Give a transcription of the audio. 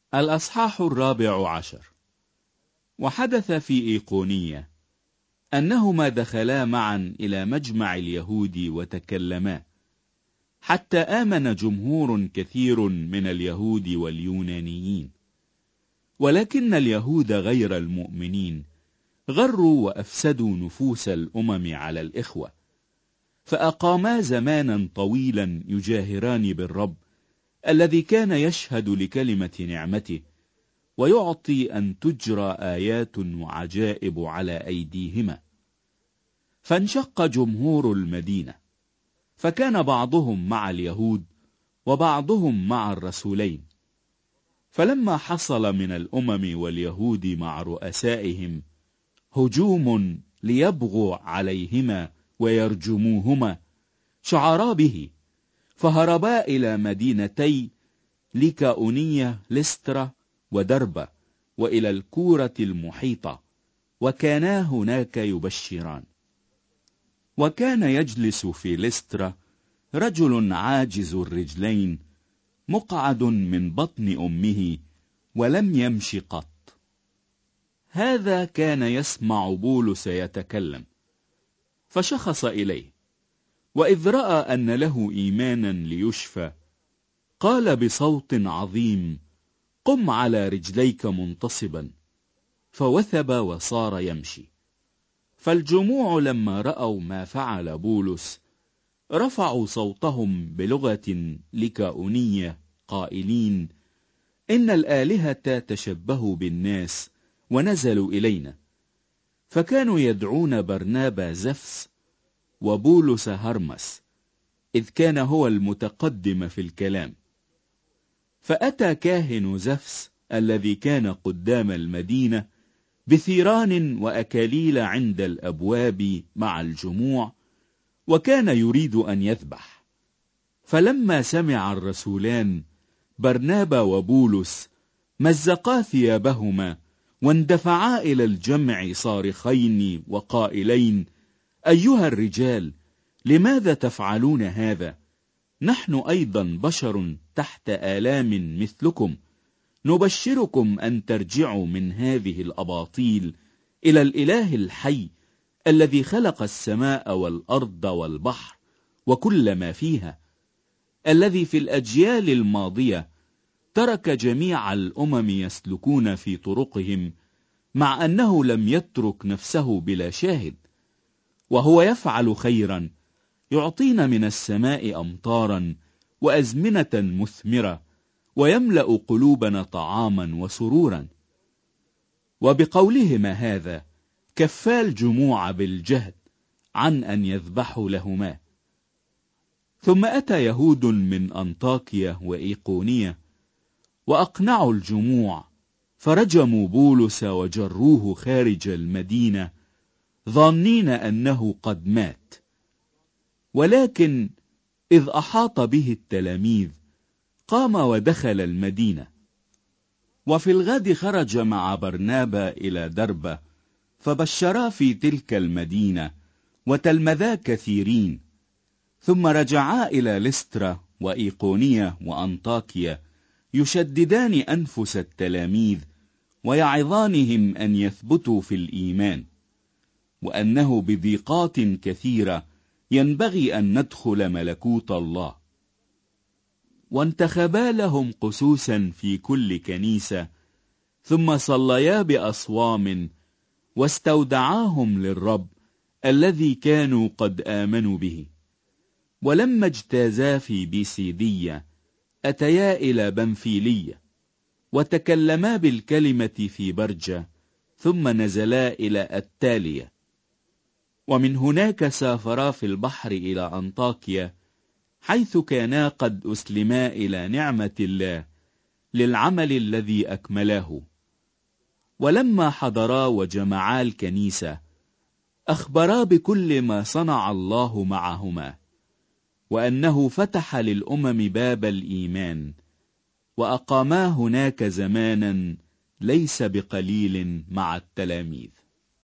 الأصحاح 14. وحدث في إيقونية أنهما دخلا معا إلى مجمع اليهود وتكلما، حتى آمن جمهور كثير من اليهود واليونانيين. ولكن اليهود غير المؤمنين غروا وأفسدوا نفوس الأمم على الإخوة، فأقاما زمانا طويلا يجاهران بالرب الذي كان يشهد لكلمة نعمته، ويعطي أن تجرى آيات وعجائب على أيديهما. فانشق جمهور المدينة، فكان بعضهم مع اليهود وبعضهم مع الرسولين. فلما حصل من الأمم واليهود مع رؤسائهم هجوم ليبغوا عليهما ويرجموهما، شعرا به، فهربا إلى مدينتي ليكاونية لسترا ودربة، وإلى الكورة المحيطة، وكانا هناك يبشران. وكان يجلس في لسترا رجل عاجز الرجلين، مقعد من بطن أمه، ولم يمش قط. هذا كان يسمع بولس يتكلم، فشخص إليه، وإذ رأى أن له إيمانا ليشفى، قال بصوت عظيم: قم على رجليك منتصبا. فوثب وصار يمشي. فالجموع لما رأوا ما فعل بولس رفعوا صوتهم بلغة ليكاونية قائلين: إن الآلهة تشبهوا بالناس ونزلوا إلينا. فكانوا يدعون برنابا زفس وبولس هرمس، إذ كان هو المتقدم في الكلام. فأتى كاهن زفس الذي كان قدام المدينة بثيران وأكاليل عند الأبواب مع الجموع، وكان يريد أن يذبح. فلما سمع الرسولان برنابا وبولس مزقا ثيابهما، واندفعا إلى الجمع صارخين وقائلين: أيها الرجال، لماذا تفعلون هذا؟ نحن أيضا بشر تحت آلام مثلكم، نبشركم أن ترجعوا من هذه الأباطيل إلى الإله الحي الذي خلق السماء والأرض والبحر وكل ما فيها، الذي في الأجيال الماضية ترك جميع الأمم يسلكون في طرقهم، مع أنه لم يترك نفسه بلا شاهد. وهو يفعل خيرا، يعطينا من السماء أمطارا وأزمنة مثمرة، ويملأ قلوبنا طعاما وسرورا. وبقولهما هذا كفا الجموع بالجهد عن أن يذبحوا لهما. ثم أتى يهود من أنطاكية وإيقونية وأقنعوا الجموع، فرجموا بولس وجروه خارج المدينة، ظانين أنه قد مات. ولكن إذ أحاط به التلاميذ قام ودخل المدينة. وفي الغد خرج مع برنابا إلى دربة، فبشرا في تلك المدينة وتلمذا كثيرين. ثم رجعا إلى لسترا وإيقونية وأنطاكية، يشددان أنفس التلاميذ ويعظانهم أن يثبتوا في الإيمان، وأنه بضيقات كثيرة ينبغي أن ندخل ملكوت الله. وانتخبا لهم قسوسا في كل كنيسة، ثم صليا بأصوام، واستودعاهم للرب الذي كانوا قد آمنوا به. ولما اجتازا في بيسيدية أتيا إلى بنفيلية، وتكلما بالكلمة في برجة، ثم نزلا إلى التالية. ومن هناك سافرا في البحر إلى أنطاكيا، حيث كانا قد أسلما إلى نعمة الله للعمل الذي أكمله. ولما حضرا وجمعا الكنيسة أخبرا بكل ما صنع الله معهما، وأنه فتح للأمم باب الإيمان، وأقاما هناك زمانا ليس بقليل مع التلاميذ.